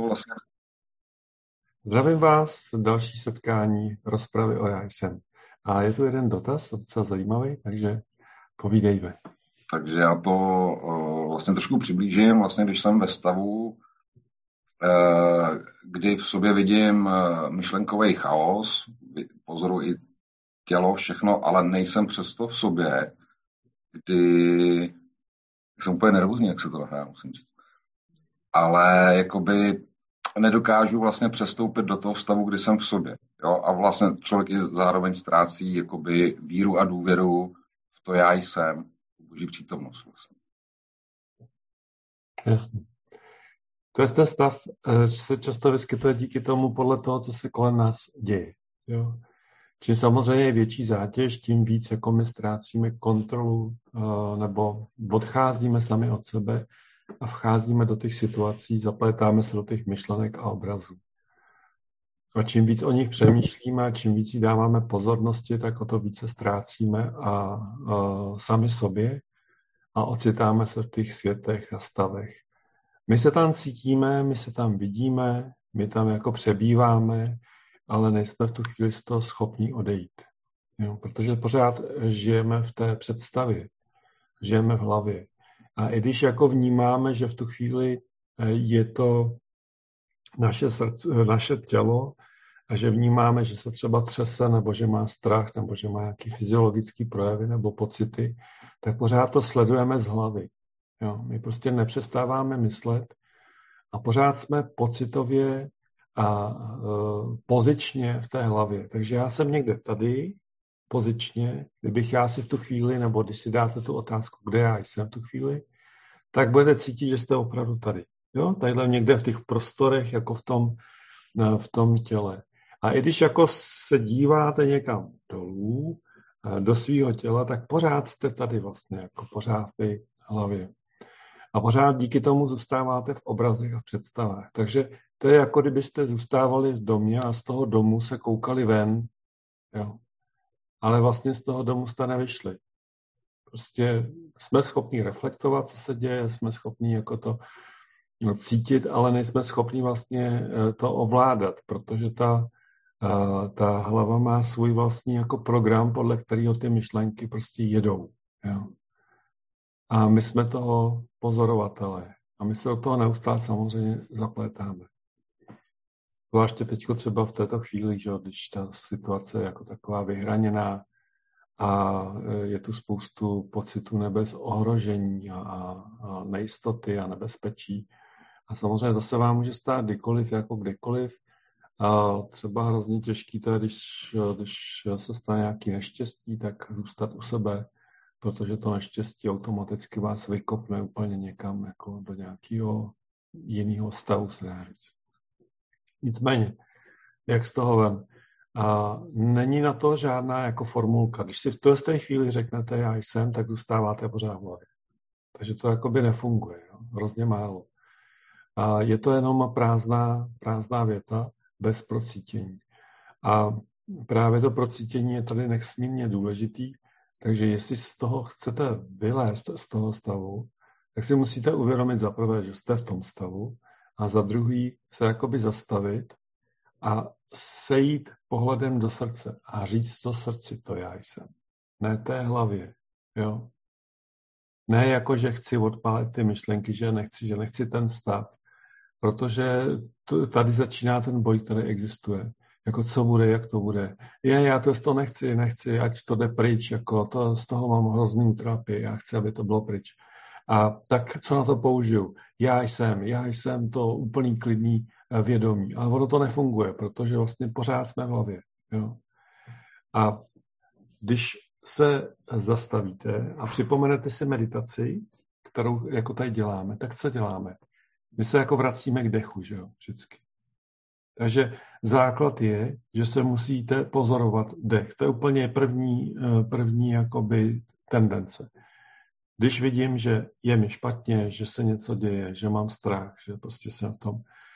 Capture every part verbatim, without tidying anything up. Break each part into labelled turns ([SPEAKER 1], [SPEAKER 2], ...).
[SPEAKER 1] vlastně...
[SPEAKER 2] Zdravím vás, další setkání rozpravy o Já jsem. A je tu jeden dotaz, docela zajímavý, takže povídejme.
[SPEAKER 1] Takže já to uh, vlastně trošku přiblížím, vlastně když jsem ve stavu, uh, kdy v sobě vidím uh, myšlenkový chaos, pozoruji i tělo, všechno, ale nejsem přesto v sobě, kdy jsem úplně nervózní, jak se to dá, musím říct. Ale jakoby nedokážu vlastně přestoupit do toho stavu, kdy jsem v sobě. Jo? A vlastně člověk i zároveň ztrácí jakoby víru a důvěru v to já jsem, v boží přítomnost vlastně.
[SPEAKER 2] Jasně. To je ten stav, že se často vyskytuje díky tomu podle toho, co se kolem nás děje. Jo? Čím samozřejmě je větší zátěž, tím víc jako my ztrácíme kontrolu nebo odcházíme sami od sebe a vcházíme do těch situací, zaplétáme se do těch myšlenek a obrazů. A čím víc o nich přemýšlíme a čím víc jí dáváme pozornosti, tak o to více ztrácíme a, a sami sobě a ocitáme se v těch světech a stavech. My se tam cítíme, my se tam vidíme, my tam jako přebýváme, ale nejsme v tu chvíli z toho schopní odejít. Jo? Protože pořád žijeme v té představě, žijeme v hlavě. A i když jako vnímáme, že v tu chvíli je to naše srdce, naše tělo a že vnímáme, že se třeba třese, nebo že má strach, nebo že má nějaké fyziologické projevy nebo pocity, tak pořád to sledujeme z hlavy. Jo? My prostě nepřestáváme myslet a pořád jsme pocitově a uh, pozičně v té hlavě. Takže já jsem někde tady, pozičně, kdybych já si v tu chvíli, nebo když si dáte tu otázku, kde já jsem v tu chvíli, tak budete cítit, že jste opravdu tady. Jo? Tadyhle někde v těch prostorech, jako v tom, v tom těle. A i když jako se díváte někam dolů, do svého těla, tak pořád jste tady vlastně, jako pořád v té hlavě. A pořád díky tomu zůstáváte v obrazech a v představách. Takže to je jako kdybyste zůstávali v domě a z toho domu se koukali ven. Jo. Ale vlastně z toho domu jste nevyšli. Prostě jsme schopni reflektovat, co se děje, jsme schopni jako to cítit, ale nejsme schopni vlastně to ovládat, protože ta, ta hlava má svůj vlastní jako program, podle kterého ty myšlenky prostě jedou. Jo. A my jsme toho pozorovatelé. A my se do toho neustále samozřejmě zaplétáme. Zvláště teď třeba v této chvíli, že, když ta situace je jako taková vyhraněná a je tu spoustu pocitů nebez ohrožení a, a nejistoty a nebezpečí. A samozřejmě to se vám může stát kdykoliv, jako kdekoliv. A třeba hrozně těžký to je, když, když se stane nějaký neštěstí, tak zůstat u sebe, protože to neštěstí automaticky vás vykopne úplně někam jako do nějakého jiného stavu, se dá říct. Nicméně, jak z toho ven? A není na to žádná jako formulka. Když si v té chvíli řeknete já jsem, tak zůstáváte pořád v hlavě. Takže to jakoby nefunguje. Jo? Hrozně málo. A je to jenom prázdná, prázdná věta bez procítění. A právě to procítění je tady nesmírně důležitý, takže jestli z toho chcete vylézt z toho stavu, tak si musíte uvědomit za prvé, že jste v tom stavu a za druhý se jakoby zastavit a sejít pohledem do srdce a říct to srdci, to já jsem. Ne té hlavě, jo. Ne jako, že chci odpálit ty myšlenky, že nechci, že nechci ten stav, protože tady začíná ten boj, který existuje. Jako co bude, jak to bude. Je, já to z toho nechci, nechci, ať to jde pryč, jako to, z toho mám hrozný trápy, já chci, aby to bylo pryč. A tak co na to použiju? Já jsem, já jsem to úplný klidný vědomí. Ale ono to nefunguje, protože vlastně pořád jsme v hlavě. Jo? A když se zastavíte a připomenete si meditaci, kterou jako tady děláme, tak co děláme? My se jako vracíme k dechu, že jo, vždycky. Takže základ je, že se musíte pozorovat dech. To je úplně první, první jakoby tendence. Když vidím, že je mi špatně, že se něco děje, že mám strach, že prostě jsem v tom,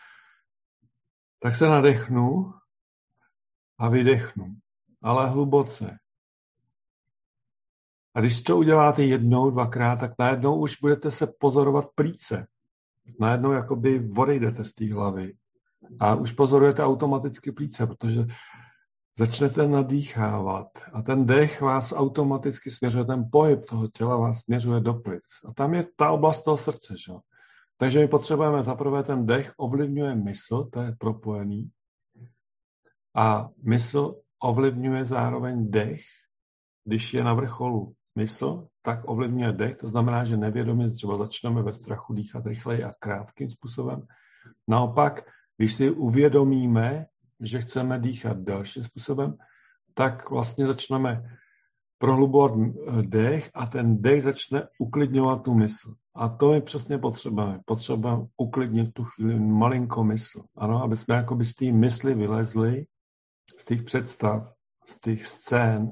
[SPEAKER 2] tak se nadechnu a vydechnu. Ale hluboce. A když to uděláte jednou, dvakrát, tak najednou už budete se pozorovat plíce. Najednou jakoby odejdete z té hlavy A už pozorujete automaticky plíce, protože začnete nadýchávat a ten dech vás automaticky směřuje, ten pohyb toho těla vás směřuje do plic. A tam je ta oblast toho srdce. Že? Takže my potřebujeme zaprvé ten dech ovlivňuje mysl, to je propojený, a mysl ovlivňuje zároveň dech, když je na vrcholu mysl, tak ovlivňuje dech, to znamená, že nevědomě třeba začneme ve strachu dýchat rychleji a krátkým způsobem. Naopak, když si uvědomíme, že chceme dýchat dalším způsobem, tak vlastně začneme prohlubovat dech a ten dech začne uklidňovat tu mysl. A to my přesně potřebujeme. Potřebujeme uklidnit tu chvíli malinko mysl. Ano, aby jsme jakoby z té mysli vylezli, z těch představ, z těch scén,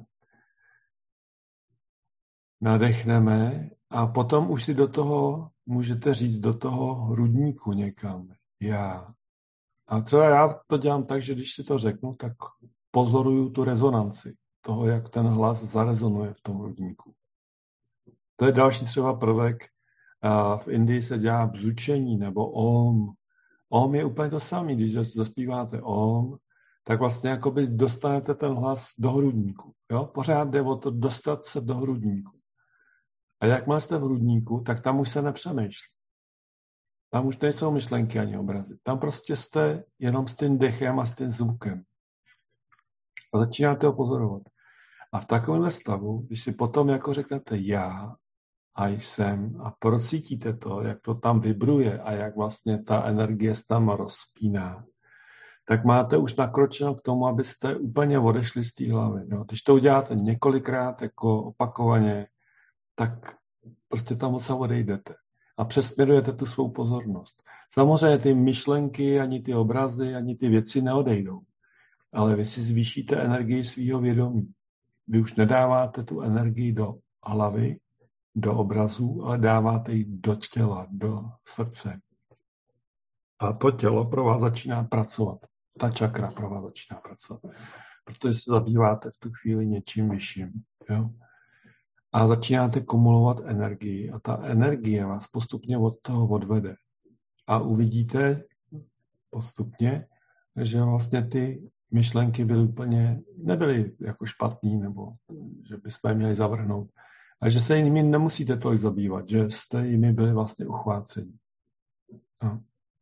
[SPEAKER 2] nadechneme a potom už si do toho můžete říct do toho hrudníku někam. Já. A třeba já to dělám tak, že když si to řeknu, tak pozoruju tu rezonanci toho, jak ten hlas zarezonuje v tom hrudníku. To je další třeba prvek. V Indii se dělá bzučení nebo om. Om je úplně to samé, když zaspíváte om, tak vlastně jakoby dostanete ten hlas do hrudníku. Jo? Pořád jde o to dostat se do hrudníku. A jakmile jste v hrudníku, tak tam už se nepřemýšlí. Tam už nejsou myšlenky ani obrazy. Tam prostě jste jenom s tím dechem a s tím zvukem. A začínáte ho pozorovat. A v takovémhle stavu, když si potom jako řeknete já a jsem a procítíte to, jak to tam vibruje a jak vlastně ta energie se tam rozpíná, tak máte už nakročeno k tomu, abyste úplně odešli z té hlavy. Jo? Když to uděláte několikrát, jako opakovaně, tak prostě tam se odejdete a přesměrujete tu svou pozornost. Samozřejmě ty myšlenky, ani ty obrazy, ani ty věci neodejdou, ale vy si zvýšíte energii svého vědomí. Vy už nedáváte tu energii do hlavy, do obrazů, ale dáváte ji do těla, do srdce. A to tělo pro vás začíná pracovat. Ta čakra pro vás začíná pracovat. Protože se zabýváte v tu chvíli něčím vyšším. Jo? A začínáte kumulovat energii a ta energie vás postupně od toho odvede. A uvidíte postupně, že vlastně ty myšlenky byly úplně, nebyly jako špatný, nebo že bychom je měli zavrhnout. A že se jimi nemusíte tolik zabývat, že jste jimi byli vlastně uchváceni. No.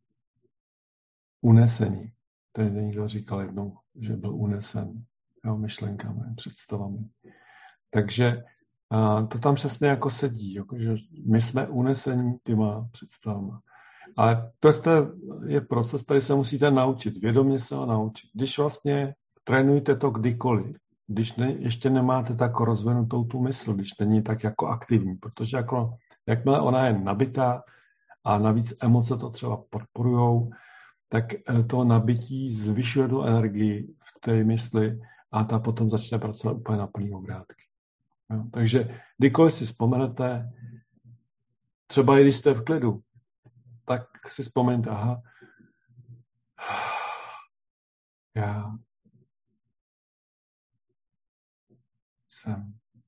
[SPEAKER 2] Unesení. Tady někdo říkal jednou, že byl unesen jo, myšlenkami, představami. Takže a to tam přesně jako sedí, jako, že my jsme unesení těma představama. Ale to je proces, který se musíte naučit, vědomě se ho naučit. Když vlastně trénujete to kdykoliv, když ne, ještě nemáte tak rozvinutou tu mysl, když není tak jako aktivní, protože jako, jakmile ona je nabitá a navíc emoce to třeba podporujou, tak to nabití zvyšuje tu energii v té mysli a ta potom začne pracovat úplně na plný obrátky. Jo, takže kdykoliv si vzpomenete, třeba i když jste v klidu, tak si vzpomeňte, aha, já jsem.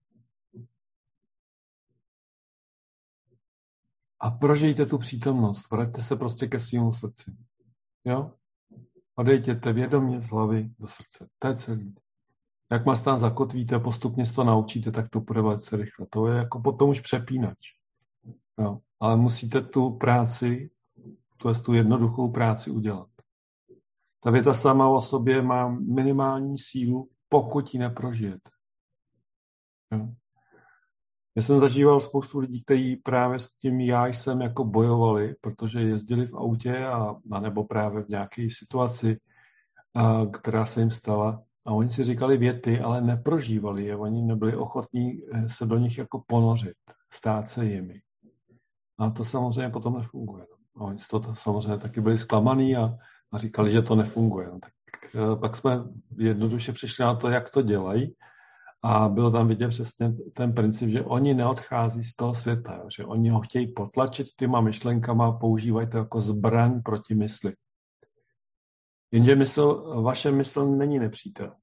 [SPEAKER 2] A prožijte tu přítomnost, vraťte se prostě ke svému srdci. Jo? Odejděte vědomě z hlavy do srdce. To je celý. Jak vás tam zakotvíte, postupně se to naučíte, tak to půjde velice rychle. To je jako potom už přepínač. Jo? Ale musíte tu práci, to je tu jednoduchou práci udělat. Ta věta sama o sobě má minimální sílu, pokud ji neprožijete. Jo? Já jsem zažíval spoustu lidí, kteří právě s tím já jsem jako bojovali, protože jezdili v autě a, a nebo právě v nějaké situaci, a, která se jim stala. A oni si říkali věty, ale neprožívali je. Oni nebyli ochotní se do nich jako ponořit, stát se jimi. A to samozřejmě potom nefunguje. A oni to, to samozřejmě taky byli zklamaný a, a říkali, že to nefunguje. No, tak pak jsme jednoduše přišli na to, jak to dělají. A bylo tam vidět přesně ten princip, že oni neodchází z toho světa, jo? Že oni ho chtějí potlačit těma myšlenkama a používají to jako zbraň proti mysli. Jenže mysl, vaše mysl není nepřítel.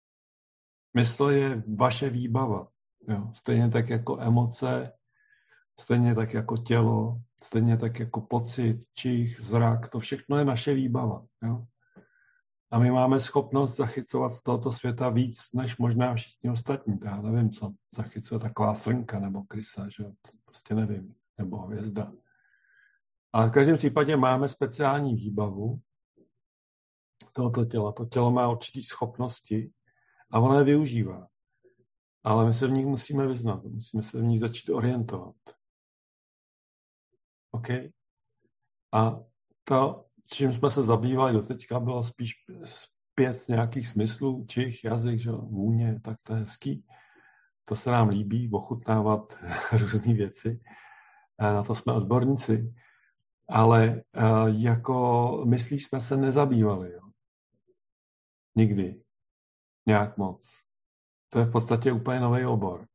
[SPEAKER 2] Mysl je vaše výbava. Jo? Stejně tak jako emoce stejně tak jako tělo, stejně tak jako pocit, čich, zrak, to všechno je naše výbava. Jo? A my máme schopnost zachycovat z tohoto světa víc, než možná všichni ostatní. Já nevím, co zachycuje taková srnka nebo krysa, že to prostě nevím, nebo hvězda. Ale v každém případě máme speciální výbavu tohoto těla. To tělo má určitý schopnosti a ono je využívá. Ale my se v nich musíme vyznat, musíme se v nich začít orientovat. OK? A to, čím jsme se zabývali doteďka, bylo spíš pět nějakých smyslů, čich, jazyk, že, vůně, tak to je hezký. To se nám líbí, ochutnávat různé věci. Na to jsme odborníci. Ale jako myslí jsme se nezabývali. Jo? Nikdy. Nějak moc. To je v podstatě úplně nový obor.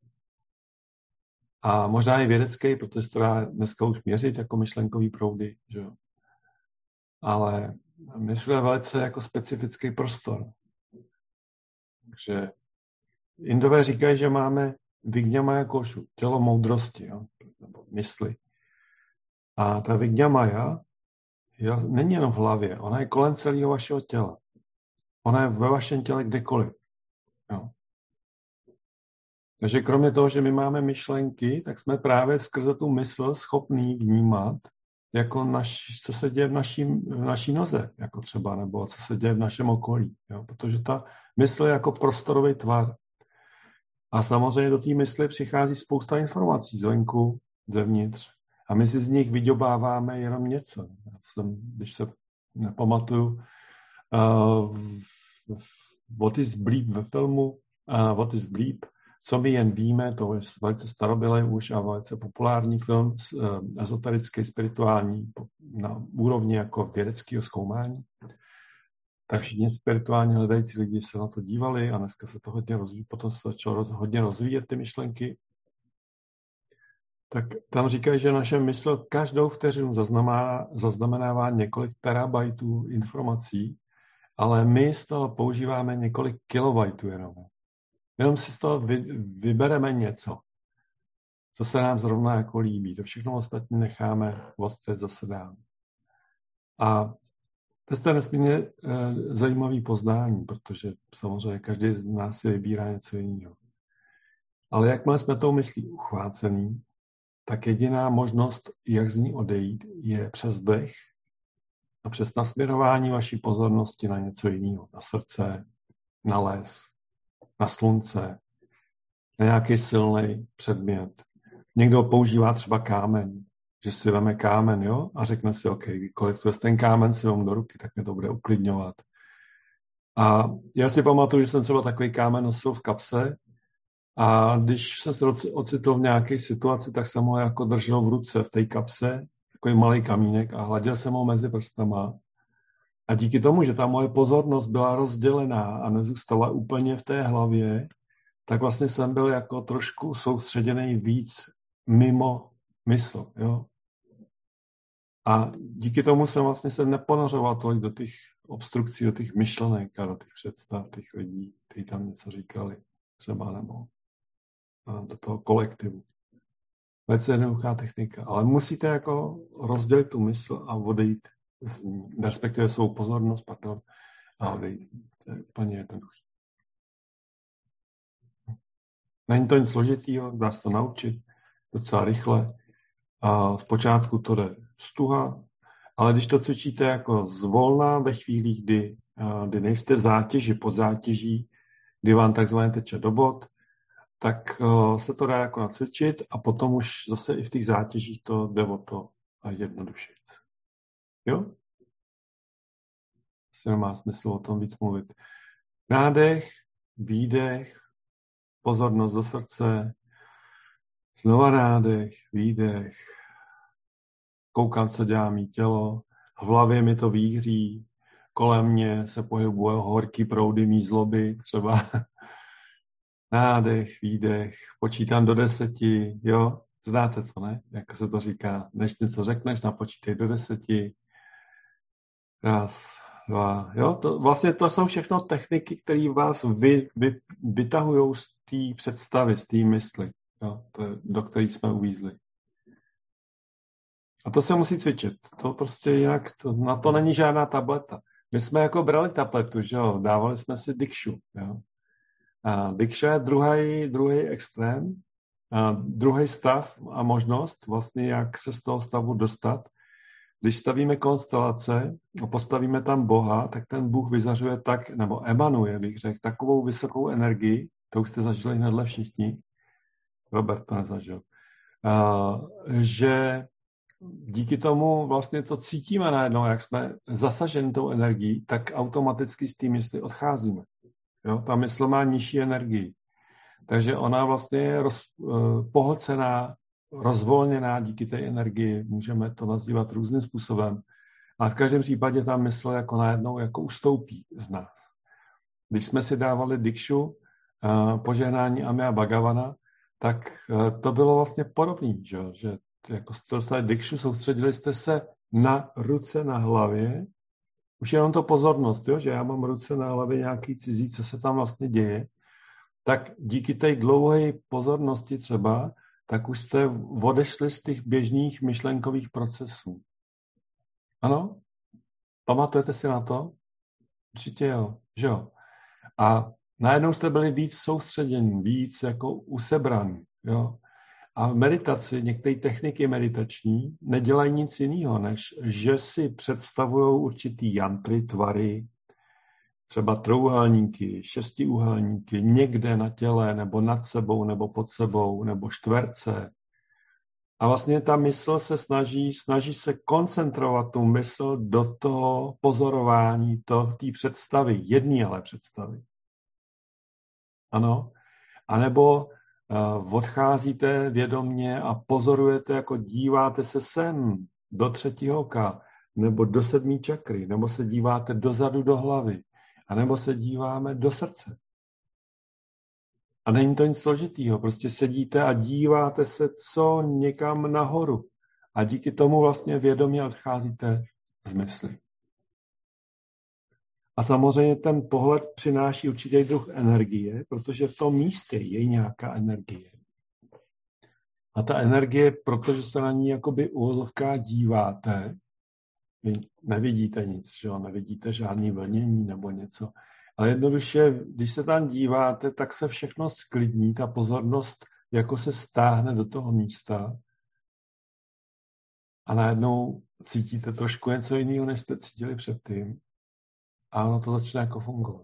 [SPEAKER 2] A možná i vědecký, protože se to dá dneska už měřit jako myšlenkový proudy. Že? Ale mysl je velice jako specifický prostor. Takže Indové říkají, že máme Vignamaya košu, tělo moudrosti, jo? Nebo mysli. A ta Vignamaya není jenom v hlavě, ona je kolem celého vašeho těla. Ona je ve vašem těle kdekoliv. Jo? Takže kromě toho, že my máme myšlenky, tak jsme právě skrze tu mysl schopní vnímat, jako naš, co se děje v naší, v naší noze, jako třeba, nebo co se děje v našem okolí. Jo? Protože ta mysl je jako prostorový tvar. A samozřejmě do té mysli přichází spousta informací zvenku, zevnitř. A my si z nich vyďobáváme jenom něco. Já jsem, když se nepamatuju, uh, What is Bleep ve filmu, uh, What is Bleep, co my jen víme, to je velice starobylý už a velice populární film, uh, ezoterický, spirituální, na úrovni jako vědeckého zkoumání. Tak všichni spirituálně hledající lidi se na to dívali a dneska se to hodně rozvíjí, potom se začalo roz, hodně rozvíjet ty myšlenky. Tak tam říkají, že naše mysl každou vteřinu zaznamenává, zaznamenává několik terabajtů informací, ale my z toho používáme několik kilobajtů jenom. Jenom si z toho vy, vybereme něco, co se nám zrovna jako líbí. To všechno ostatní necháme odteď zase dál. A to je nesmírně e, zajímavý poznání, protože samozřejmě každý z nás si vybírá něco jiného. Ale jakmile jsme tou myslí uchvácený, tak jediná možnost, jak z ní odejít, je přes dech a přes nasměrování vaší pozornosti na něco jiného. Na srdce, na les, na slunce, na nějaký silný předmět. Někdo používá třeba kámen, že si veme kámen, jo, a řekne si, OK, kdykoliv to ten kámen si vem do ruky, tak mě to bude uklidňovat. A já si pamatuju, že jsem třeba takový kámen nosil v kapse a když jsem se ocitl v nějaké situaci, tak jsem ho jako držel v ruce v té kapse, takový malý kamínek a hladil jsem ho mezi prstama. A díky tomu, že ta moje pozornost byla rozdělená a nezůstala úplně v té hlavě, tak vlastně jsem byl jako trošku soustředěný víc mimo mysl, jo. A díky tomu jsem vlastně se neponořoval tolik do těch obstrukcí, do těch myšlenek a do těch představ těch lidí, kteří tam něco říkali, třeba nebo do toho kolektivu. Velice jednoduchá technika, ale musíte jako rozdělit tu mysl a odejít z ní, respektive svou pozornost, pardon, a odejít z ní. To je úplně jednoduchý. Není to nic složitýho, dá se to naučit docela rychle. A zpočátku to jde stuha, ale když to cvičíte jako zvolna ve chvílích, kdy, kdy nejste v zátěži, pod zátěží, kdy vám takzvaně teče do bod, tak se to dá jako nacvičit a potom už zase i v těch zátěžích to jde o to a jednodušit. Jo? Asi nemá smysl o tom víc mluvit. Nádech, výdech, pozornost do srdce, znova nádech, výdech, koukám, co dělá mý tělo, v hlavě mi to výhří, kolem mě se pohybuje horký proudy mý zloby, třeba nádech, výdech, počítám do deseti, jo, znáte to, ne? Jak se to říká, než něco řekneš, napočítej do deseti, raz, dva, jo, to, vlastně to jsou všechno techniky, které vás vy, vy, vytahují z té představy, z té mysli, jo, to je, do které jsme uvízli. A to se musí cvičit. To prostě jinak, to, na to není žádná tableta. My jsme jako brali tabletu, že jo, dávali jsme si Dikshu, jo. A Diksha je druhý, druhý extrém, a druhý stav a možnost vlastně, jak se z toho stavu dostat. Když stavíme konstelace a postavíme tam Boha, tak ten Bůh vyzařuje tak, nebo emanuje, bych řekl, takovou vysokou energii, to už jste zažili hnedle všichni, Robert to nezažil, a, že díky tomu vlastně to cítíme najednou, jak jsme zasaženi tou energií, tak automaticky z té mysli odcházíme. Jo? Ta mysl má nižší energii. Takže ona vlastně je roz, pohlcená, rozvolněná díky té energii. Můžeme to nazývat různým způsobem. A v každém případě ta mysl jako najednou jako ustoupí z nás. Když jsme si dávali Dikshu, požehnání Amya Bhagavana, tak to bylo vlastně podobné, že, že jako jste dostali Dikshu, soustředili jste se na ruce na hlavě, už jenom to pozornost, jo, že já mám ruce na hlavě nějaký cizí, co se tam vlastně děje, tak díky té dlouhé pozornosti třeba, tak už jste odešli z těch běžných myšlenkových procesů. Ano? Pamatujete si na to? Určitě jo, že jo. A najednou jste byli víc soustředění, víc jako usebraní, jo. A v meditaci, některé techniky meditační nedělají nic jiného, než že si představují určitý jantry, tvary, třeba trouhelníky, šestiúhelníky, někde na těle, nebo nad sebou, nebo pod sebou, nebo čtverce. A vlastně ta mysl se snaží, snaží se koncentrovat tu mysl do toho pozorování, to, té představy, jedné ale představy. Ano? A nebo uh, odcházíte vědomně a pozorujete, jako díváte se sem, do třetího oka, nebo do sedmý čakry, nebo se díváte dozadu do hlavy, a nebo se díváme do srdce. A není to nic složitýho, prostě sedíte a díváte se co někam nahoru. A díky tomu vlastně vědomě odcházíte z mysli. A samozřejmě ten pohled přináší určitý druh energie, protože v tom místě je nějaká energie. A ta energie, protože se na ní jakoby uvozovká díváte, vy nevidíte nic, že jo? Nevidíte žádný vlnění nebo něco. Ale jednoduše, když se tam díváte, tak se všechno sklidní, ta pozornost jako se stáhne do toho místa a najednou cítíte trošku něco jiného, než jste cítili předtím. A ono to začne jako fungovat.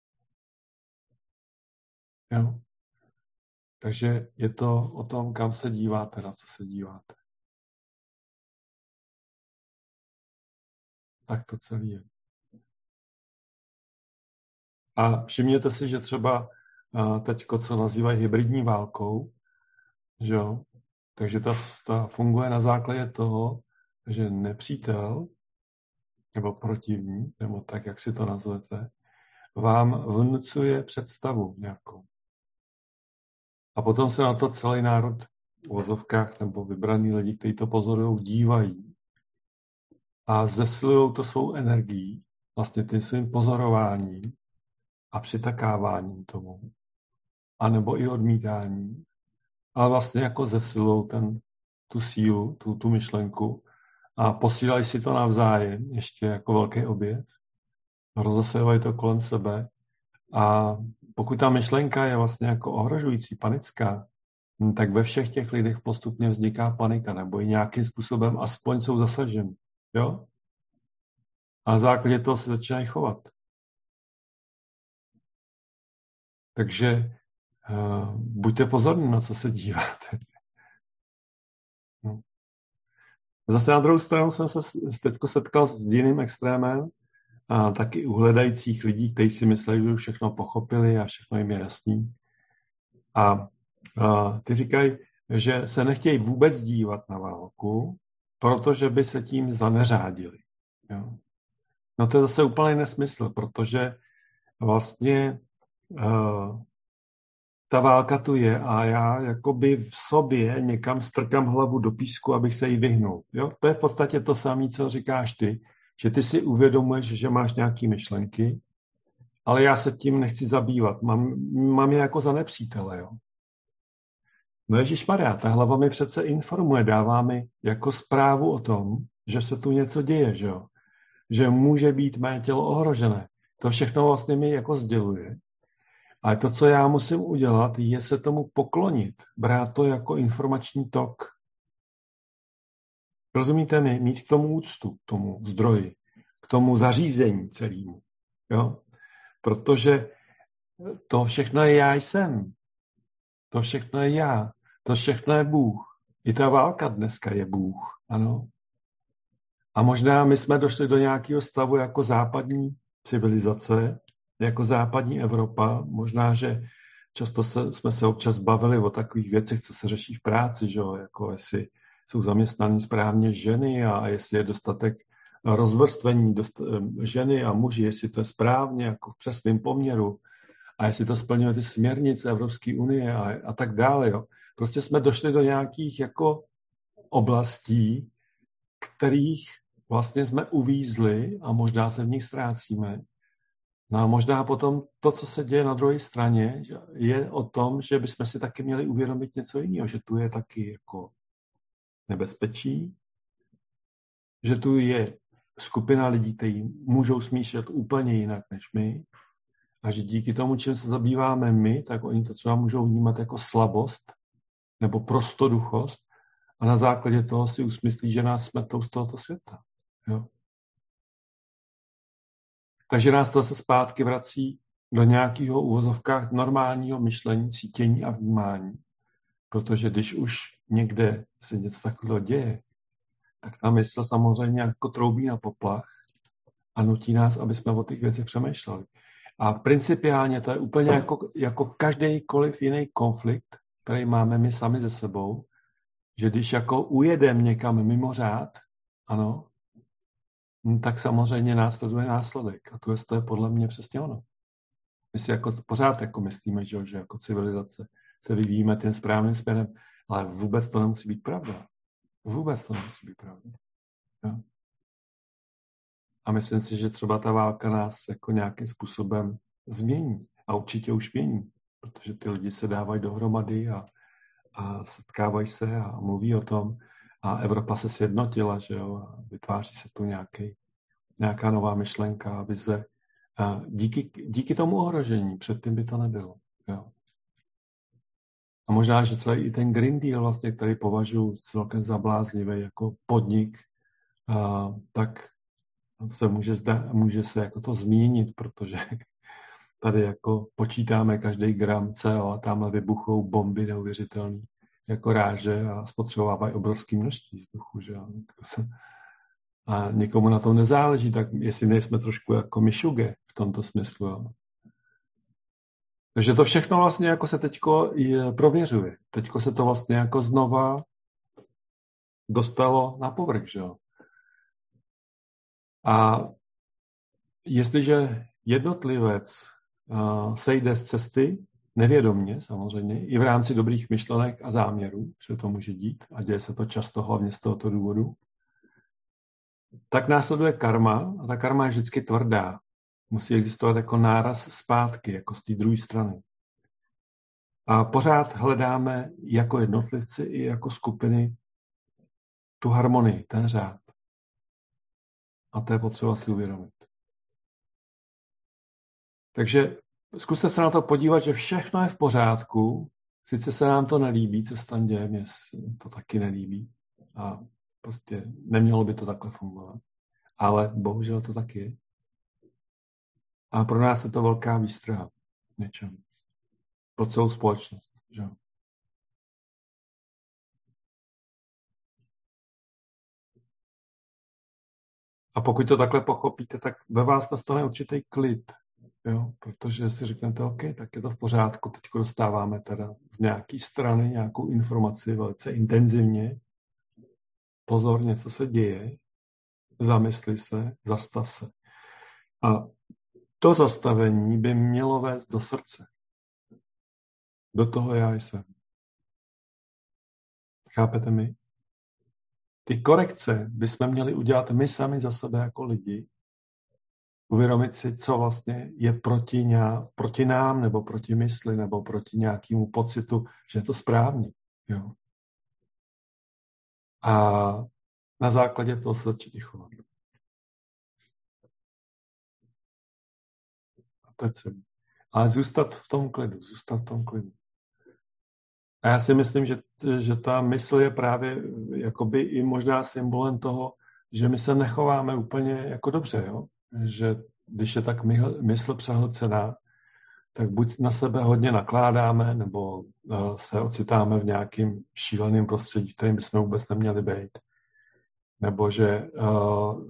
[SPEAKER 2] Jo? Takže je to o tom, kam se díváte, na co se díváte. Tak to celé je. A všimněte si, že třeba teďko, co nazývají hybridní válkou, že jo? Takže ta, ta funguje na základě toho, že nepřítel, nebo protivník, nebo tak, jak si to nazvete, vám vnucuje představu nějakou. A potom se na to celý národ v uvozovkách nebo vybraný lidi, kteří to pozorují, dívají a zesilují to svou energií, vlastně tím svým pozorováním a přitakáváním tomu. A nebo i odmítáním. Ale vlastně jako zesilují ten, tu sílu, tu, tu myšlenku a posílají si to navzájem, ještě jako velký oběd. Rozasévají to kolem sebe. A pokud ta myšlenka je vlastně jako ohrožující, panická, tak ve všech těch lidech postupně vzniká panika, nebo i nějakým způsobem aspoň jsou zasaženi. Jo? A na základě toho se začínají chovat. Takže uh, buďte pozorní, na co se díváte. No. Zase na druhou stranu jsem se teďko setkal s jiným extrémem, a taky u hledajících lidí, kteří si mysleli, že už všechno pochopili a všechno jim je jasný. A, a ty říkají, že se nechtějí vůbec dívat na válku, protože by se tím zaneřádili. Jo? No to je zase úplný nesmysl, protože vlastně uh, ta válka tu je a já jakoby v sobě někam strkám hlavu do písku, abych se jí vyhnul. Jo? To je v podstatě to samé, co říkáš ty, že ty si uvědomuješ, že máš nějaké myšlenky, ale já se tím nechci zabývat. Mám, mám je jako za nepřítele. Jo? No ježišmarja, ta hlava mi přece informuje, dává mi jako zprávu o tom, že se tu něco děje, že jo? Že může být mé tělo ohrožené. To všechno vlastně mi jako sděluje. Ale to, co já musím udělat, je se tomu poklonit. Brát to jako informační tok. Rozumíte mi? Mít k tomu úctu, k tomu zdroji, k tomu zařízení celému. Jo? Protože to všechno je já jsem. To všechno je já. To všechno je Bůh. I ta válka dneska je Bůh. Ano. A možná my jsme došli do nějakého stavu jako západní civilizace, jako západní Evropa. Možná, že často se, jsme se občas bavili o takových věcech, co se řeší v práci, že? Jako jestli jsou zaměstnaní správně ženy a jestli je dostatek rozvrstvení dost, ženy a muži, jestli to je správně, jako v přesném poměru a jestli to splňuje ty směrnice Evropské unie a, a tak dále. Jo. Prostě jsme došli do nějakých jako oblastí, kterých vlastně jsme uvízli a možná se v nich ztrácíme. No a možná potom to, co se děje na druhé straně, je o tom, že bychom si taky měli uvědomit něco jiného, že tu je taky jako nebezpečí, že tu je skupina lidí, kteří můžou smýšlet úplně jinak než my a že díky tomu, čím se zabýváme my, tak oni to třeba můžou vnímat jako slabost nebo prostoduchost a na základě toho si usmyslí, že nás smetou z tohoto světa. Jo? Takže nás to se zpátky vrací do nějakého uvozovkách normálního myšlení, cítění a vnímání. Protože když už někde se něco takového děje, tak ta mysl samozřejmě jako troubí na poplach a nutí nás, aby jsme o těch věcech přemýšleli. A principiálně to je úplně jako, jako každýkoliv jiný konflikt, který máme my sami ze sebou, že když jako ujedeme někam mimo řád, ano, tak samozřejmě následuje následek. A to je, to je podle mě přesně ono. My si jako pořád jako myslíme, že, že jako civilizace se vyvíjíme tím správným směrem, ale vůbec to nemusí být pravda. Vůbec to nemusí být pravda. Jo? A myslím si, že třeba ta válka nás jako nějakým způsobem změní. A určitě už mění. Protože ty lidi se dávají dohromady a, a setkávají se a mluví o tom. A Evropa se sjednotila, že jo? A vytváří se tu nějaký, nějaká nová myšlenka a vize. A díky, díky tomu ohrožení, předtím by to nebylo. Jo? A možná, že celý i ten Green Deal, vlastně, který považuji celkem za bláznivý jako podnik, a, tak se může, zda, může se jako to změnit, protože tady jako počítáme každý gram C O a tamhle vybuchou bomby neuvěřitelný jako ráže a spotřebovávají obrovské množství vzduchu. Že? A nikomu na tom nezáleží, tak jestli nejsme trošku jako myšuge v tomto smyslu. Jo? Takže to všechno vlastně jako se teďko prověřuje. Teďko se to vlastně jako znova dostalo na povrch, že jo. A jestliže jednotlivec uh, sejde z cesty, nevědomně samozřejmě, i v rámci dobrých myšlenek a záměrů, se to může dít, a děje se to často hlavně z tohoto důvodu, tak následuje karma a ta karma je vždycky tvrdá. Musí existovat jako náraz zpátky, jako z té druhé strany. A pořád hledáme jako jednotlivci i jako skupiny tu harmonii, ten řád. A to je potřeba si uvědomit. Takže zkuste se na to podívat, že všechno je v pořádku, sice se nám to nelíbí, co se tam děje, mně to taky nelíbí a prostě nemělo by to takhle fungovat. Ale bohužel to taky je. A pro nás je to velká výstraha něčem. Pro celou společnost. Že? A pokud to takhle pochopíte, tak ve vás nastane určitý klid. Jo? Protože si řeknete, OK, tak je to v pořádku. Teď dostáváme teda z nějaké strany nějakou informaci velice intenzivně. Pozor, něco se děje. Zamysli se, zastav se. A to zastavení by mělo vést do srdce. Do toho já jsem. Chápete mi? Ty korekce bychom měli udělat my sami za sebe jako lidi. Uvědomit si, co vlastně je proti, nějak, proti nám, nebo proti mysli, nebo proti nějakému pocitu, že je to správně. Jo. A na základě toho se začít chovat. A to je celý. Ale zůstat v tom klidu, zůstat v tom klidu. A já si myslím, že, že ta mysl je právě jakoby i možná symbolem toho, že my se nechováme úplně jako dobře, jo? Že když je tak mysl přehlcená, tak buď na sebe hodně nakládáme, nebo se ocitáme v nějakým šíleným prostředí, v kterým bychom vůbec neměli být. Nebo že uh,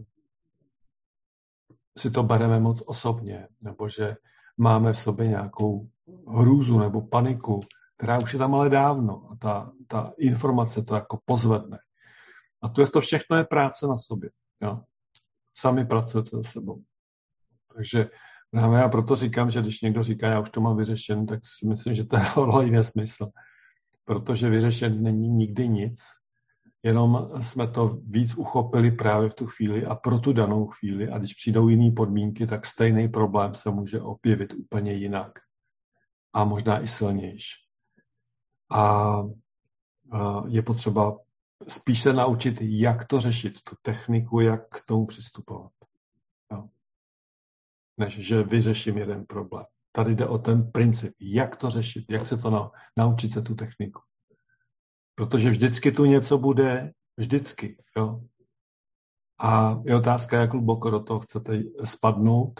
[SPEAKER 2] si to bereme moc osobně, nebo že máme v sobě nějakou hrůzu nebo paniku, která už je tam ale dávno a ta, ta informace to jako pozvedne. A to, je to všechno je práce na sobě. Jo? Sami pracujete se sebou. Takže já proto říkám, že když někdo říká, já už to mám vyřešen, tak si myslím, že to je hodlý nesmysl. Protože vyřešen není nikdy nic, jenom jsme to víc uchopili právě v tu chvíli a pro tu danou chvíli a když přijdou jiné podmínky, tak stejný problém se může objevit úplně jinak. A možná i silnější. A je potřeba spíš se naučit, jak to řešit, tu techniku, jak k tomu přistupovat. Jo. Než že vyřeším jeden problém. Tady jde o ten princip, jak to řešit, jak se to na, naučit se tu techniku. Protože vždycky tu něco bude, vždycky. Jo. A je otázka, jak hluboko do toho chcete spadnout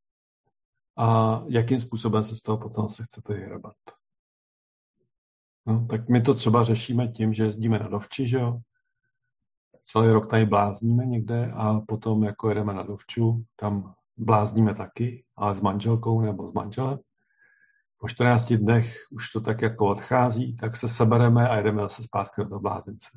[SPEAKER 2] a jakým způsobem se z toho potom se chcete vyhrabat. No, tak my to třeba řešíme tím, že jezdíme na dovči, že jo? Celý rok tady blázníme někde a potom jako jedeme na dovču, tam blázníme taky, ale s manželkou nebo s manželem. Po čtrnácti dnech už to tak jako odchází, tak se sebereme a jedeme zase zpátky do blázince.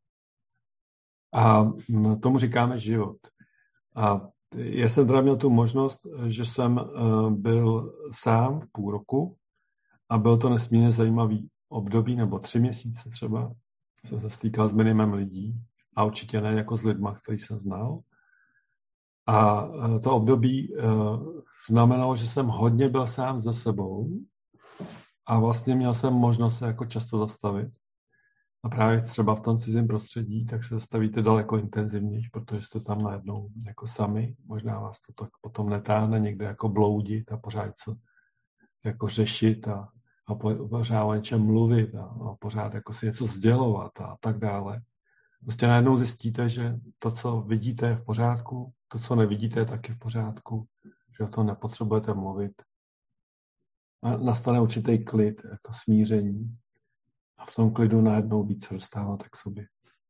[SPEAKER 2] A tomu říkáme život. A já jsem teda měl tu možnost, že jsem byl sám v půl roku a byl to nesmírně zajímavý období, nebo tři měsíce třeba, jsem se stýkal s minimem lidí a určitě ne jako s lidma, který jsem znal. A to období znamenalo, že jsem hodně byl sám se sebou a vlastně měl jsem možnost se jako často zastavit. A právě třeba v tom cizím prostředí, tak se zastavíte daleko intenzivněji, protože jste tam najednou jako sami. Možná vás to tak potom netáhne někde jako bloudit a pořád co jako řešit a, a pořád o něčem mluvit a, a pořád jako si něco sdělovat a tak dále. Prostě najednou zjistíte, že to, co vidíte, je v pořádku, to, co nevidíte, je taky v pořádku, že o tom nepotřebujete mluvit. A nastane určitý klid, jako smíření. A v tom klidu najednou více dostáváte k sobě.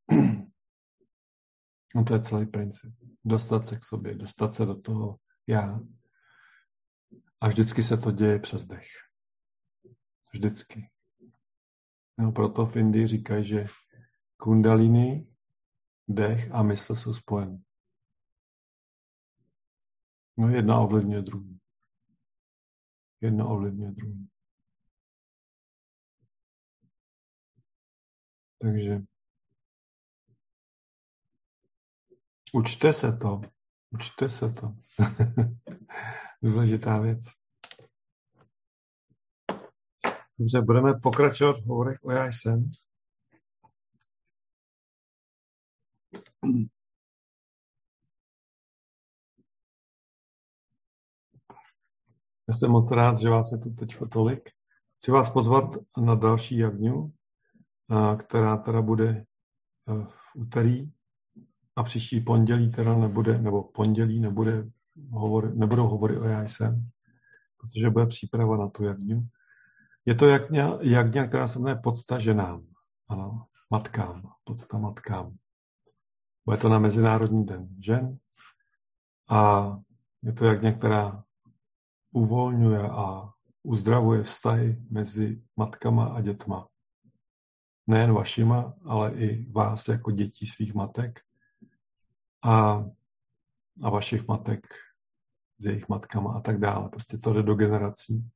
[SPEAKER 2] No to je celý princip. Dostat se k sobě, dostat se do toho já. A vždycky se to děje přes dech. Vždycky. No, proto v Indii říkají, že kundalini, dech a mysl jsou spojené. No jedna ovlivňuje druhý. Jedna ovlivňuje druhý. Takže učte se to. Učte se to. Důležitá věc. Dobře, budeme pokračovat v hovorech o já jsem. Já jsem moc rád, že vás je tu teď tolik. Chci vás pozvat na další javňu, která teda bude v úterý a příští pondělí teda nebude, nebo pondělí nebude hovor, nebudou hovory o já jsem, protože bude příprava na tu javňu. Je to jagňa, která se jmenuje Podsta ženám, ano, matkám, podsta matkám. Bude to na Mezinárodní den žen a je to jagňa, která uvolňuje a uzdravuje vztahy mezi matkama a dětma. Nejen vašima, ale i vás jako dětí svých matek a, a vašich matek s jejich matkama a tak dále. Prostě to jde do generací.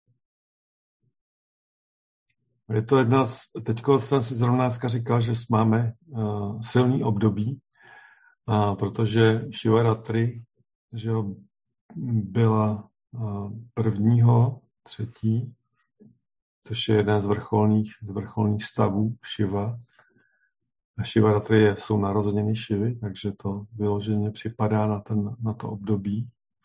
[SPEAKER 2] Je to jedna z, teďko jsem si zrovna dneska říkal, že máme uh, silný období, uh, protože Šivaratri, že jo, byla uh, prvního, třetí, což je jeden z vrcholných, z vrcholných stavů Šiva. A Šivaratry jsou narozeniny Šivy, takže to vyloženě připadá na, ten, na to období.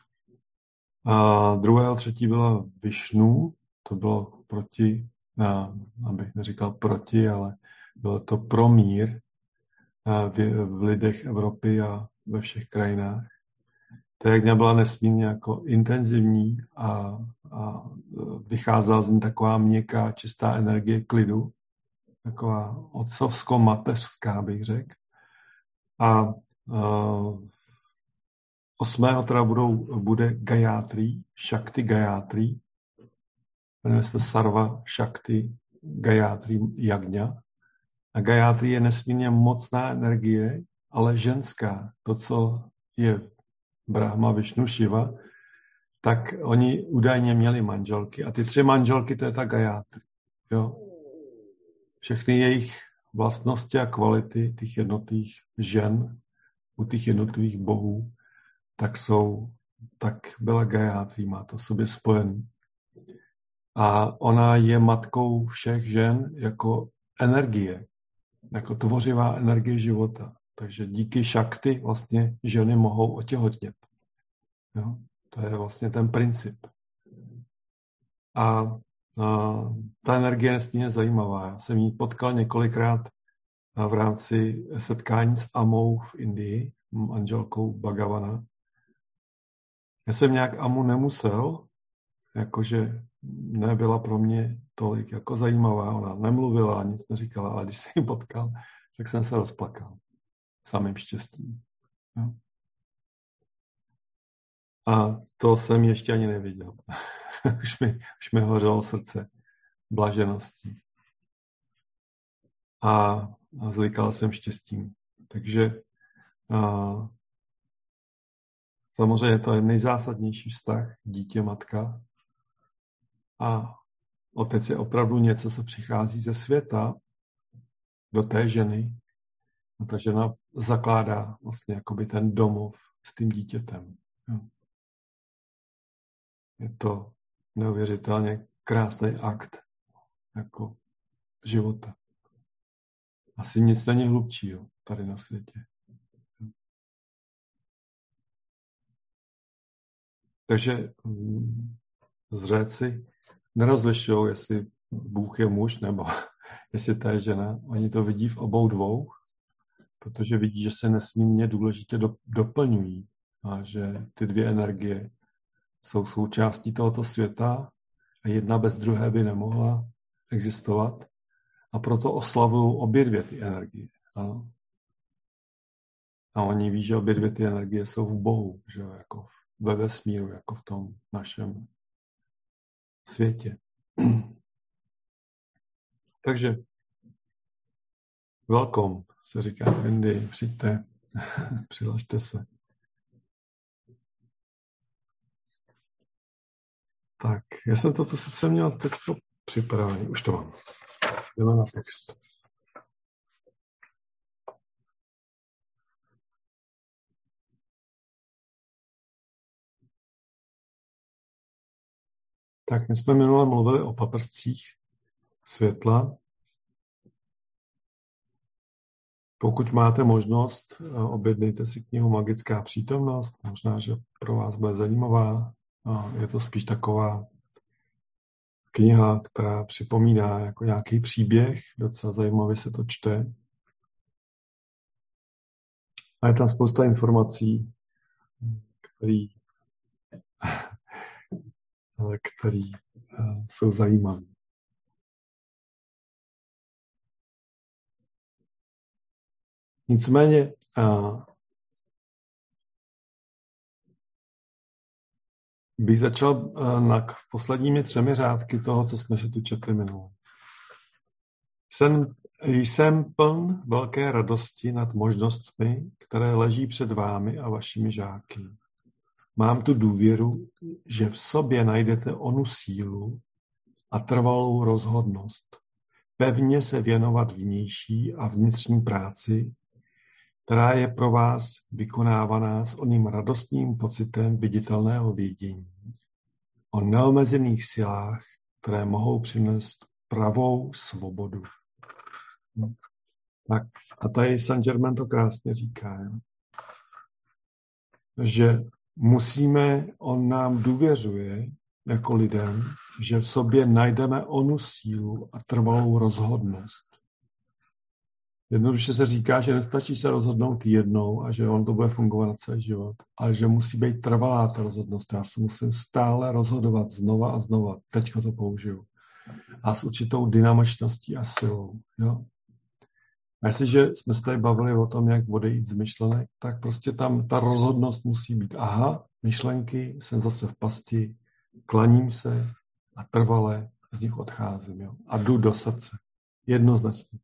[SPEAKER 2] A druhého třetí byla Višnu, to bylo proti, abych neříkal proti, ale bylo to pro mír v, v lidech Evropy a ve všech krajinách. Ta jagňa byla nesmírně jako intenzivní a, a vycházela z ní taková měkká, čistá energie klidu, taková otcovsko-mateřská, bych řekl. A uh, osmého teda budou, bude Gayatri, Shakti Gayatri, jmenuje se to Sarva Shakti Gayatri Yagna. A Gayatri je nesmírně mocná energie, ale ženská. To, co je Brahma, Višnu, Šiva, tak oni údajně měli manželky. A ty tři manželky, to je ta Gayatri. Jo? Všechny jejich vlastnosti a kvality těch jednotlivých žen u těch jednotlivých bohů, tak jsou, tak byla Gayatri, má to v sobě spojený. A ona je matkou všech žen jako energie, jako tvořivá energie života. Takže díky Šakti vlastně ženy mohou otěhotnět. Jo? To je vlastně ten princip. A, a ta energie je nesmírně zajímavá. Já jsem ji potkal několikrát v rámci setkání s Amou v Indii, manželkou Bhagavana. Já jsem nějak Amu nemusel, jakože nebyla pro mě tolik jako zajímavá. Ona nemluvila, nic neříkala, ale když jsem ji potkal, tak jsem se rozplakal. Samým štěstím. Jo. A to jsem ještě ani neviděl. už, mi, už mi hořelo srdce blažeností. A, a zlikal jsem štěstím. Takže a, samozřejmě to je nejzásadnější vztah dítě-matka. A otec je opravdu něco, co přichází ze světa do té ženy. A ta žena zakládá vlastně jakoby ten domov s tím dítětem. Jo. Je to neuvěřitelně krásný akt jako života. Asi nic není hlubšího tady na světě. Takže zřeci nerozlišují, jestli Bůh je muž nebo jestli to je žena. Oni to vidí v obou dvou, protože vidí, že se nesmírně důležitě doplňují a že ty dvě energie jsou součástí tohoto světa a jedna bez druhé by nemohla existovat a proto oslavují obě dvě ty energie. Ano. A oni ví, že obě dvě ty energie jsou v Bohu, že jako ve vesmíru, jako v tom našem světě. Takže welcome, se říká v Indii, přijďte, přihlašte se. Tak, já jsem toto sice měl teď připravený, už to mám. Jdeme na text. Tak, my jsme minule mluvili o paprscích světla. Pokud máte možnost, objednejte si knihu Magická přítomnost. Možná, že pro vás bude zajímavá. Je to spíš taková kniha, která připomíná jako nějaký příběh. Docela zajímavě se to čte. A je tam spousta informací, který, který jsou zajímavé. Nicméně bych začal na posledními třemi řádky toho, co jsme si tu četli minulé. Jsem, jsem pln velké radosti nad možnostmi, které leží před vámi a vašimi žáky. Mám tu důvěru, že v sobě najdete onu sílu a trvalou rozhodnost pevně se věnovat vnější a vnitřní práci, která je pro vás vykonávaná s oným radostným pocitem viditelného vědění o neomezených silách které mohou přinést pravou svobodu. Tak a tady Saint-Germain to krásně říká, jo? Že musíme, on nám důvěřuje jako lidem, že v sobě najdeme onu sílu a trvalou rozhodnost. Jednoduše se říká, že nestačí se rozhodnout jednou a že on to bude fungovat na celý život, ale že musí být trvalá ta rozhodnost. Já se musím stále rozhodovat znova a znova. Teďko to použiju. A s určitou dynamičností a silou. Jo? A jestliže jsme se tady bavili o tom, jak odejít z myšlenek, tak prostě tam ta rozhodnost musí být. Aha, myšlenky, jsem zase v pasti, klaním se a trvale z nich odcházím. Jo? A jdu do srdce. Jednoznačně.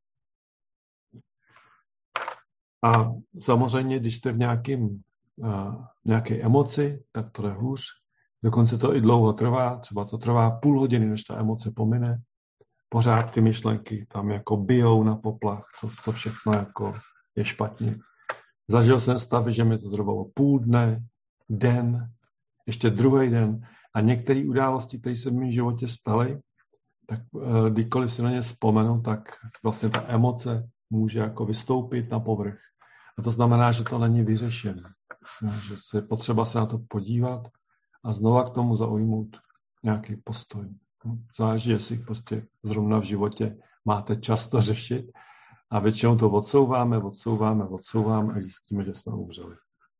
[SPEAKER 2] A samozřejmě, když jste v nějakým, uh, nějaké emoci, tak to je hůř. Dokonce to i dlouho trvá. Třeba to trvá půl hodiny, než ta emoce pomine. Pořád ty myšlenky tam jako bijou na poplach, co, co všechno jako je špatně. Zažil jsem stav, že mi to trvalo půl dne, den, ještě druhý den. A některé události, které se v mém životě staly, tak uh, kdykoliv si na ně vzpomenu, tak vlastně ta emoce může jako vystoupit na povrch. A to znamená, že to není vyřešené. Že je potřeba se na to podívat a znova k tomu zaujmout nějaký postoj. Záleží, jestli prostě zrovna v životě máte čas to řešit a většinou to odsouváme, odsouváme, odsouváme a zjistíme, že jsme umřeli.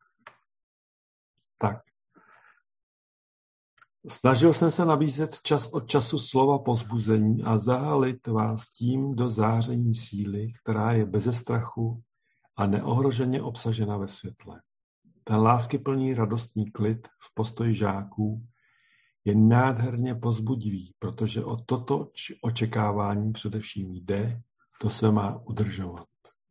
[SPEAKER 2] Tak. Snažil jsem se nabízet čas od času slova povzbuzení a zahalit vás tím do záření síly, která je beze strachu a neohroženě obsažena ve světle. Ten láskyplný radostný klid v postoji žáků je nádherně povzbudivý, protože o toto očekávání především jde, to se má udržovat.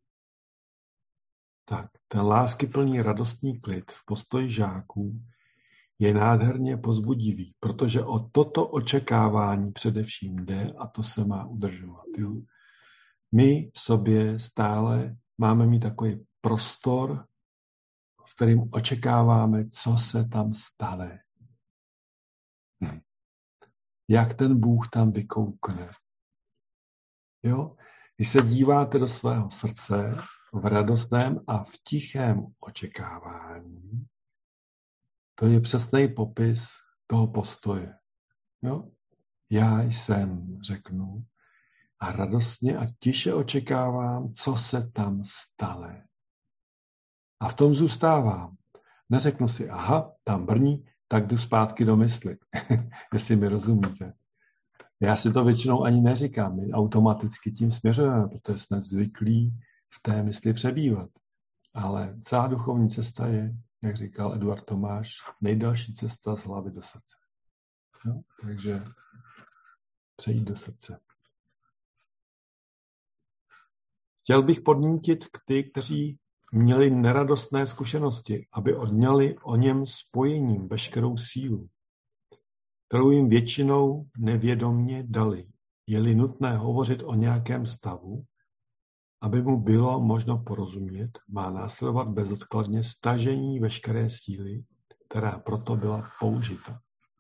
[SPEAKER 2] Tak, ten láskyplný radostný klid v postoji žáků je nádherně povzbudivý, protože o toto očekávání především jde a to se má udržovat. Jo? My v sobě stále máme mít takový prostor, v kterým očekáváme, co se tam stane. Hm. Jak ten Bůh tam vykoukne. Jo? Když se díváte do svého srdce v radostném a v tichém očekávání, to je přesný popis toho postoje. Jo? Já jsem, řeknu, a radostně a tiše očekávám, co se tam stane. A v tom zůstávám. Neřeknu si, aha, tam brní, tak jdu zpátky do mysli. Jestli mi rozumíte. Já si to většinou ani neříkám. My automaticky tím směřujeme, protože jsme zvyklí v té mysli přebývat. Ale celá duchovní cesta je, jak říkal Eduard Tomáš, nejdelší cesta z hlavy do srdce. No, takže přejít do srdce. Chtěl bych podnítit k ty, kteří měli neradostné zkušenosti, aby odňali o něm spojením veškerou sílu, kterou jim většinou nevědomně dali. Je-li nutné hovořit o nějakém stavu, aby mu bylo možno porozumět, má následovat bezodkladně stažení veškeré síly, která proto byla použita.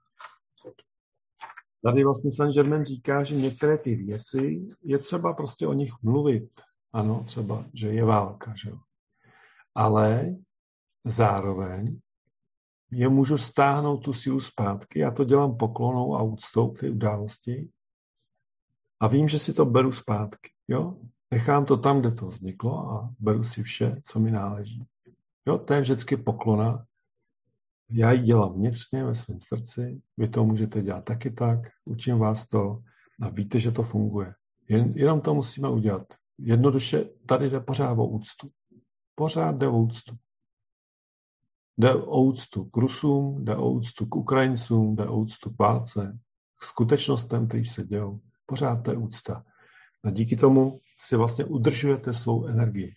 [SPEAKER 2] Tady vlastně Saint-Germain říká, že některé ty věci je třeba prostě o nich mluvit. Ano, třeba, že je válka, že jo. Ale zároveň je můžu stáhnout tu sílu zpátky. Já to dělám poklonou a úctou k té události a vím, že si to beru zpátky. Jo? Nechám to tam, kde to vzniklo a beru si vše, co mi náleží. Jo? To je vždycky poklona. Já ji dělám vnitřně ve svém srdci, vy to můžete dělat taky tak, učím vás to a víte, že to funguje. Jen, jenom to musíme udělat. Jednoduše tady jde pořád o úctu. Pořád jde o úctu. Jde o úctu k Rusům, jde o úctu k Ukrajincům, jde o úctu k válce, k skutečnostem, které se dějou. Pořád to je úcta. A díky tomu si vlastně udržujete svou energii.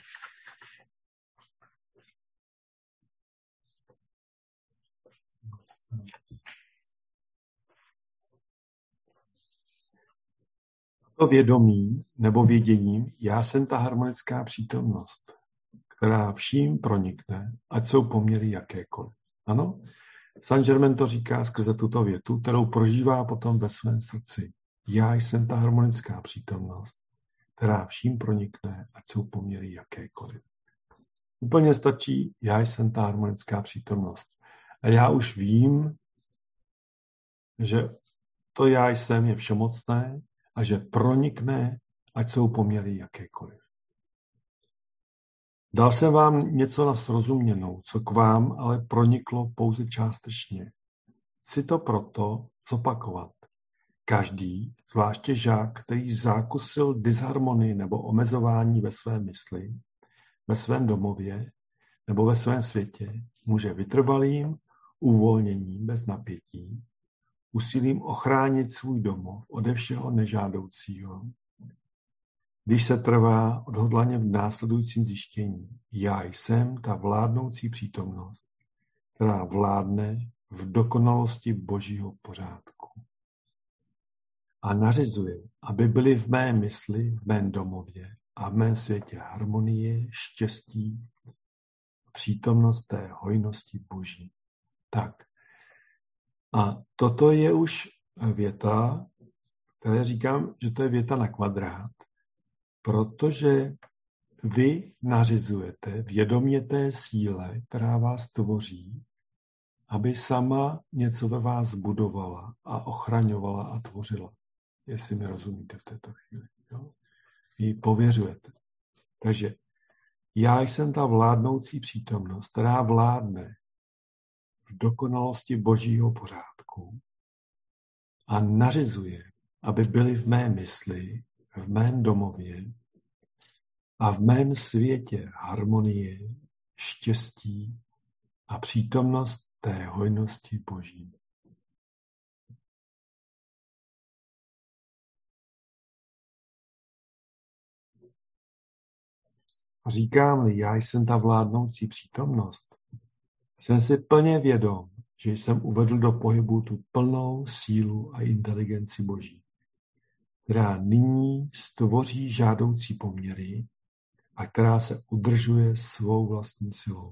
[SPEAKER 2] To vědomí nebo věděním, já jsem ta harmonická přítomnost, která vším pronikne, ať jsou poměry jakékoliv. Ano? Saint-Germain to říká skrze tuto větu, kterou prožívá potom ve svém srdci. Já jsem ta harmonická přítomnost, která vším pronikne, ať jsou poměry jakékoliv. Úplně stačí, já jsem ta harmonická přítomnost. A já už vím, že to já jsem je všemocné a že pronikne, ať jsou poměry jakékoliv. Dal jsem vám něco na srozuměnou, co k vám ale proniklo pouze částečně. Chci to proto zopakovat. Každý, zvláště žák, který zákusil disharmonii nebo omezování ve své mysli, ve svém domově nebo ve svém světě, může vytrvalým uvolněním bez napětí, úsilím ochránit svůj domov ode všeho nežádoucího, když se trvá odhodlaně v následujícím zjištění. Já jsem ta vládnoucí přítomnost, která vládne v dokonalosti božího pořádku. A nařizuje, aby byly v mé mysli, v mém domově a v mém světě harmonie, štěstí, přítomnost té hojnosti boží. Tak. A toto je už věta, které říkám, že to je věta na kvadrát, protože vy nařizujete vědomě té síle, která vás tvoří, aby sama něco ve vás budovala a ochraňovala a tvořila. Jestli mi rozumíte v této chvíli. Jo? Ji pověřujete. Takže já jsem ta vládnoucí přítomnost, která vládne v dokonalosti božího pořádku a nařizuje, aby byly v mé mysli, v mém domově a v mém světě harmonie, štěstí a přítomnost té hojnosti boží. Říkám-li, já jsem ta vládnoucí přítomnost, jsem si plně vědom, že jsem uvedl do pohybu tu plnou sílu a inteligenci boží, která nyní stvoří žádoucí poměry a která se udržuje svou vlastní silou.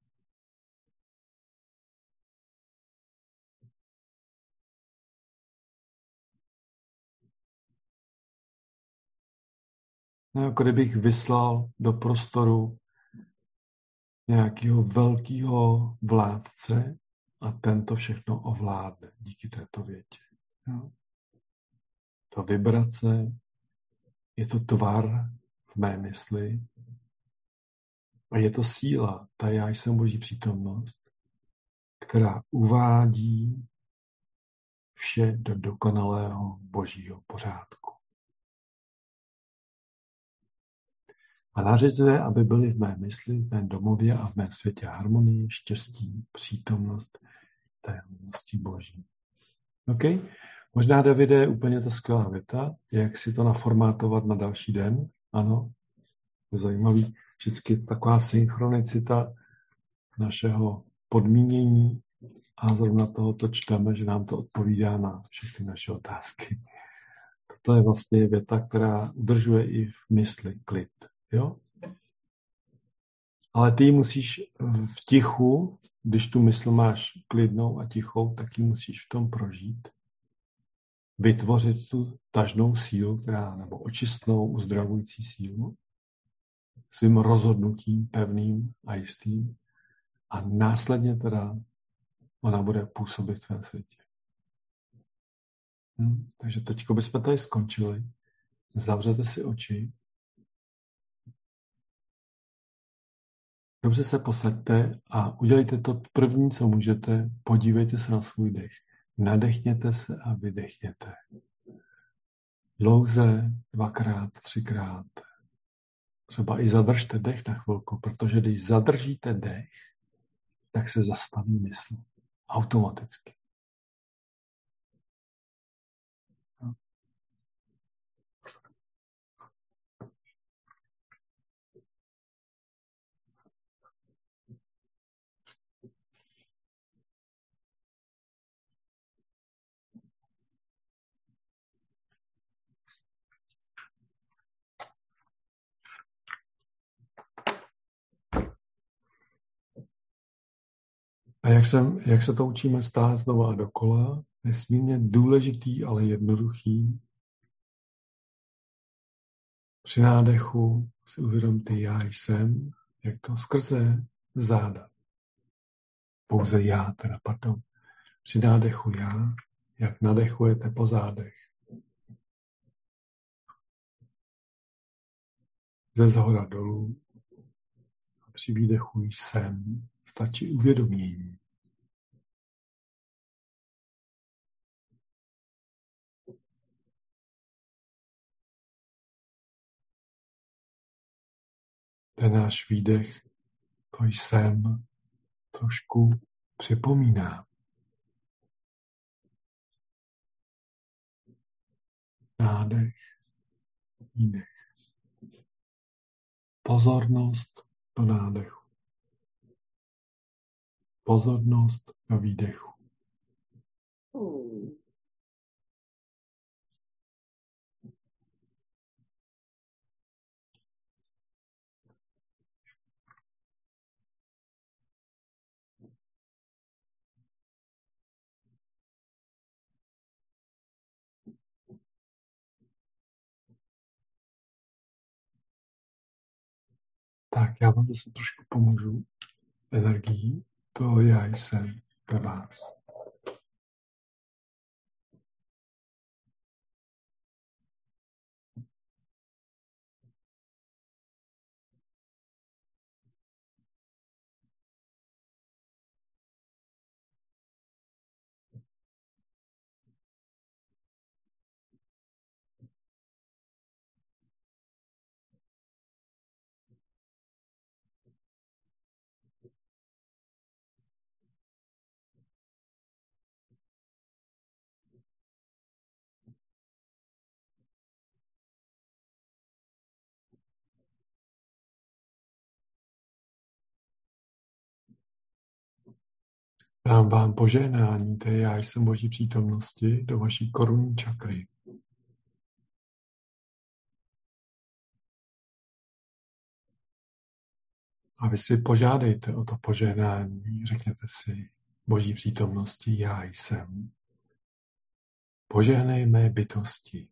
[SPEAKER 2] No, jako kdybych vyslal do prostoru nějakého velkého vládce a ten to všechno ovládne díky této větě. Jo. To vibrace, je to tvar v mé mysli a je to síla, ta já jsem boží přítomnost, která uvádí vše do dokonalého božího pořádku. A nařizuje, aby byly v mé mysli, v mém domově a v mém světě harmonie, štěstí, přítomnost té milosti boží. OK? Možná, Davide, je úplně to skvělá věta, jak si to naformátovat na další den. Ano, je zajímavý. Vždycky je taková synchronicita našeho podmínění a zrovna tohoto čteme, že nám to odpovídá na všechny naše otázky. To je vlastně věta, která udržuje i v mysli klid. Jo? Ale ty musíš v tichu, když tu mysl máš klidnou a tichou, tak ji musíš v tom prožít. Vytvořit tu tažnou sílu, která, nebo očistnou, uzdravující sílu, svým rozhodnutím pevným a jistým. A následně teda ona bude působit v tvém světě. Hm? Takže teďko bychom tady skončili. Zavřete si oči. Dobře se posaďte a udělejte to první, co můžete. Podívejte se na svůj dech. Nadechněte se a vydechněte. Dlouze, dvakrát, třikrát. Třeba i zadržte dech na chvilku, protože když zadržíte dech, tak se zastaví mysl. Automaticky. A jak, jsem, jak se to učíme stát znova a dokola, nesmírně důležitý, ale jednoduchý, Při nádechu si uvědomte, já jsem, jak to skrze záda. Pouze já, teda, pardon. Při nádechu já, jak nadechujete po zádech. Ze zhora dolů. A při výdechu jsem, stačí uvědomění. Ten náš výdech, to jsem, trošku připomíná. Nádech, výdech. Pozornost do nádechu. Pozornost do výdechu. Tak, já vám zase trošku pomůžu energií. To já jsem ve vás. Dám vám požehnání, to je já jsem Boží přítomnosti, do vaší korunní čakry. A vy si požádejte o to požehnání, řekněte si Boží přítomnosti, já jsem. Požehnej mé bytosti.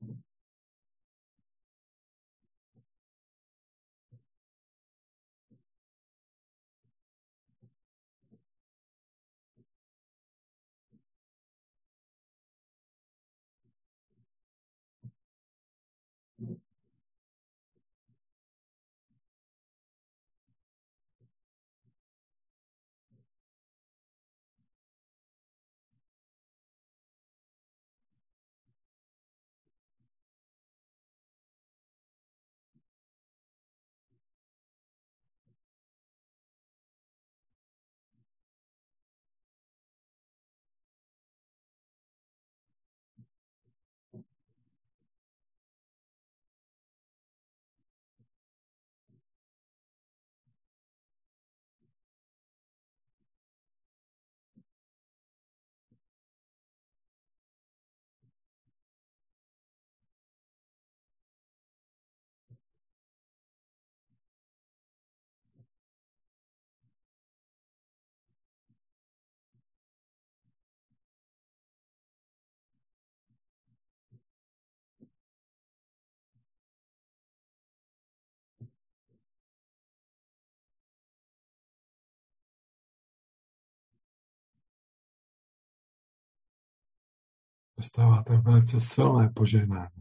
[SPEAKER 2] Dostáváte velice silné požehnání.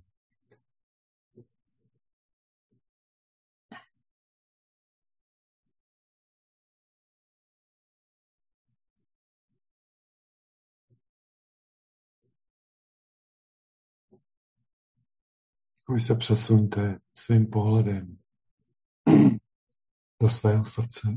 [SPEAKER 2] Vy se přesuňte svým pohledem do svého srdce.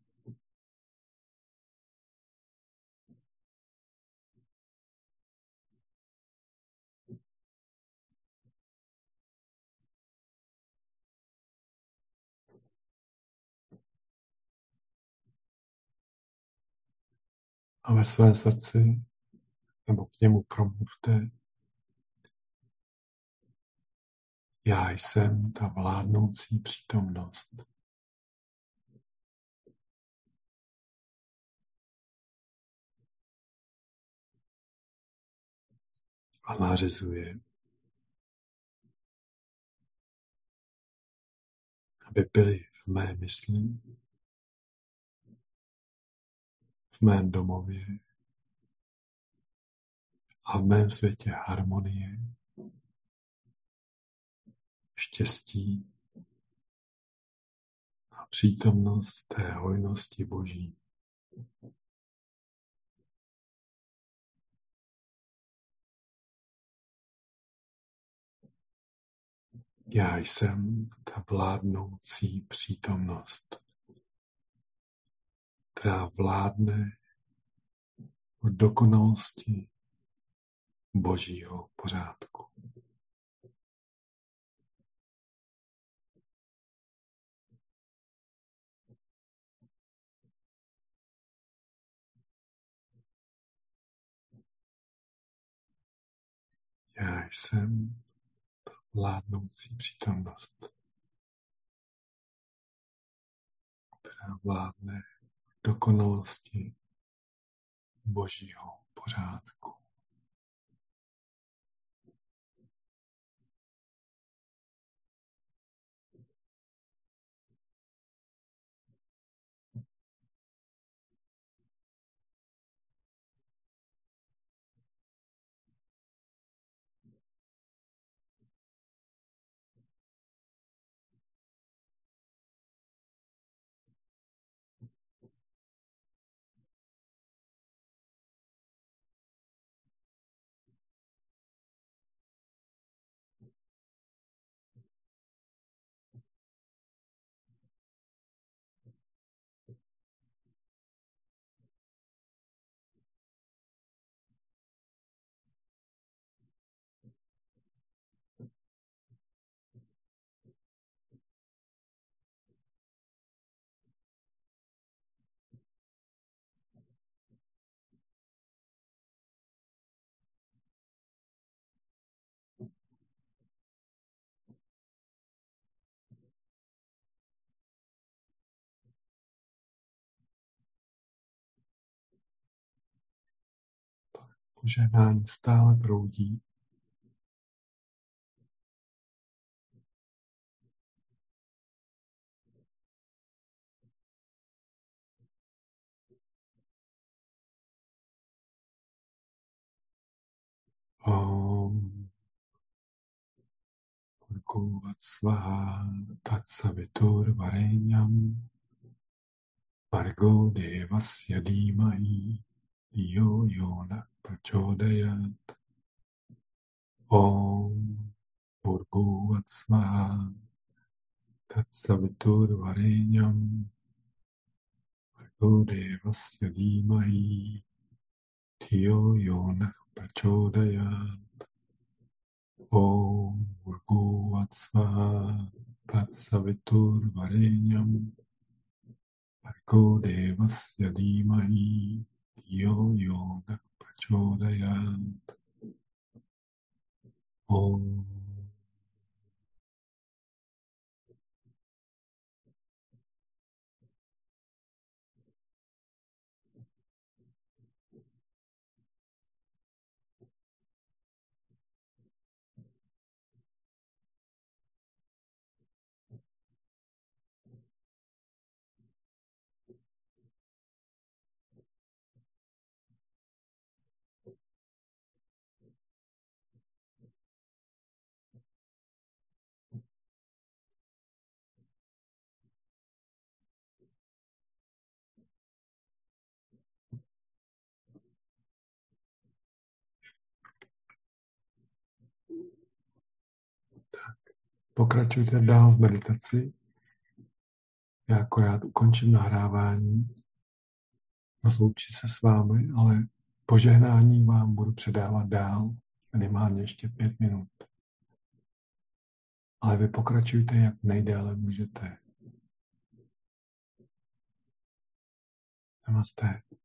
[SPEAKER 2] A ve svém srdci nebo k němu promluvte. Já jsem ta vládnoucí přítomnost. A nařizuje aby byly v mé mysli, v mém domově a v mém světě harmonie, štěstí a přítomnost té hojnosti Boží. Já jsem ta vládnoucí přítomnost, která vládne v dokonalosti Božího pořádku. Já jsem vládnoucí přítomnost, která vládne v dokonalosti Božího pořádku. Požehnání stále proudí. Om Bhurguvat Svaha Tatsavitur Varenyam Bhargo Devasya Dhimahi Yo Yona Prachodayat. Om Bhurguvat Svaha Tatsavitur Varenyam Bhargo Devasya Dhimahi Yo Yona Prachodayat. Om Bhurguvat Svaha Tatsavitur Varenyam Bhargo Devasya Dhimahi Yo Yona Prachodayat. Om. Pokračujte dál v meditaci. Já akorát ukončím nahrávání. Rozloučí se s vámi, ale požehnání vám budu předávat dál minimálně ještě pět minut. Ale vy pokračujte, jak nejdéle můžete. Namaste.